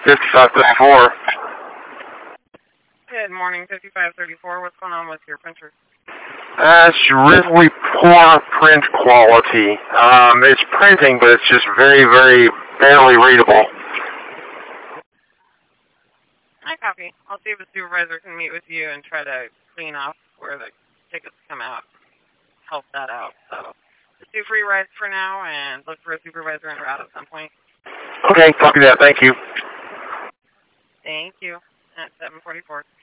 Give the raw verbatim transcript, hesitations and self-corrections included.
fifty-five thirty-four. Good morning, fifty-five thirty-four. What's going on with your printer? Uh, it's really poor print quality. Um, it's printing, but it's just very, very barely readable. I copy. I'll see if the supervisor can meet with you and try to clean off where the tickets come out. Help that out. So, just do free rides for now and look for a supervisor en route at some point. Okay, copy that. Thank you. Thank you. At seven forty-four.